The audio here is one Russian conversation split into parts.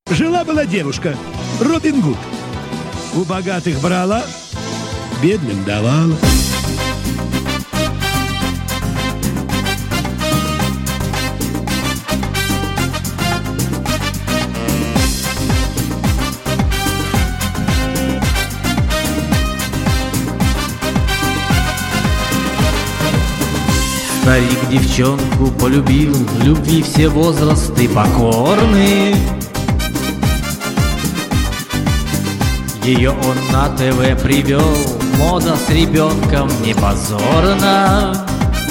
Жила-была девушка, Робин Гуд. У богатых брала, бедным давала. Старик девчонку полюбил, любви все возрасты покорны. Ее он на ТВ привел, мода с ребенком не позорна.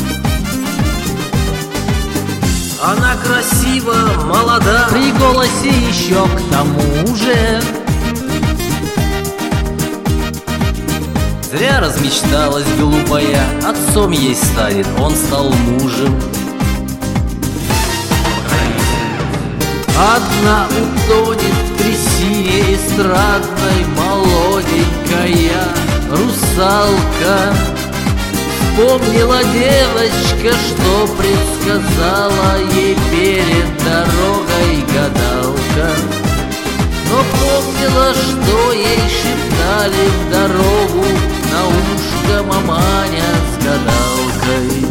Она красива, молода, При голосе еще к тому же. зря размечталась глупая, отцом ей станет, он стал мужем. Одна утонет в трясине эстрадной, молоденькая русалка. Вспомнила девочка, что предсказала ей перед дорогой гадалка. Но помнила, что ей шептали в дорогу на ушко маманя с гадалкой.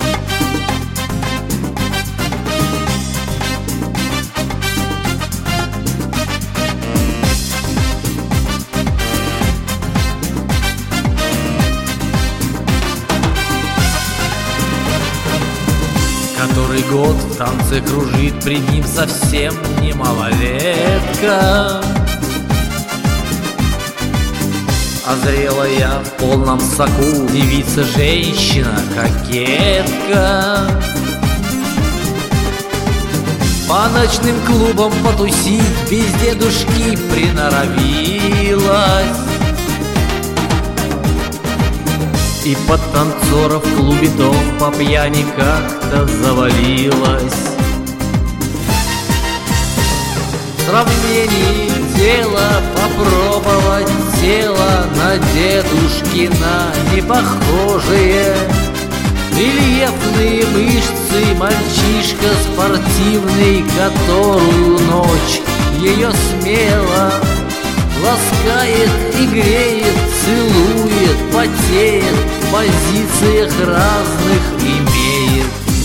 Который год в танце кружит, пред ним совсем не малолетка. А зрелая в полном соку девица-женщина, кокетка. По ночным клубам потусить без дедушки приноровилась. И под танцоров в клубе дом по пьяни как-то завалилась. В сравнении дела попробовать тело на дедушкина не похожие. Рельефные мышцы, мальчишка спортивный, которую ночь ее смело ласкает и греет, целует, потеет, в позициях разных имеет.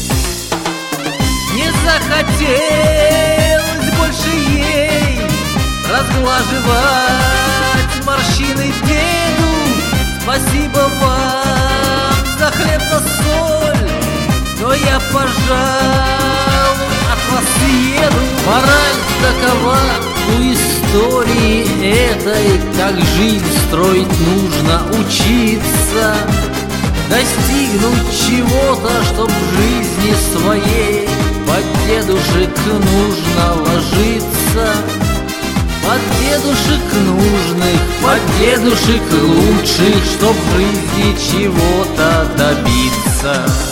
Не захотелось больше ей разглаживать морщины деду. Спасибо вам за хлеб да соль, но я, пожалуй, от вас съеду. Мораль такова у истории этой: как жизнь строить нужно учиться, достигнуть чего-то, чтоб в жизни своей под дедушек нужно ложиться. Под дедушек нужных, под дедушек лучших, чтоб в жизни чего-то добиться.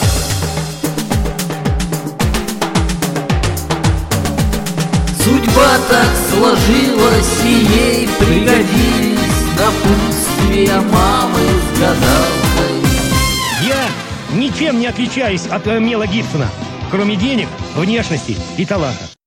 Судьба так сложилась, и ей пригодились напутствия мамы с гадалкой. Я ничем не отличаюсь от Мела Гибсона, кроме денег, внешности и таланта.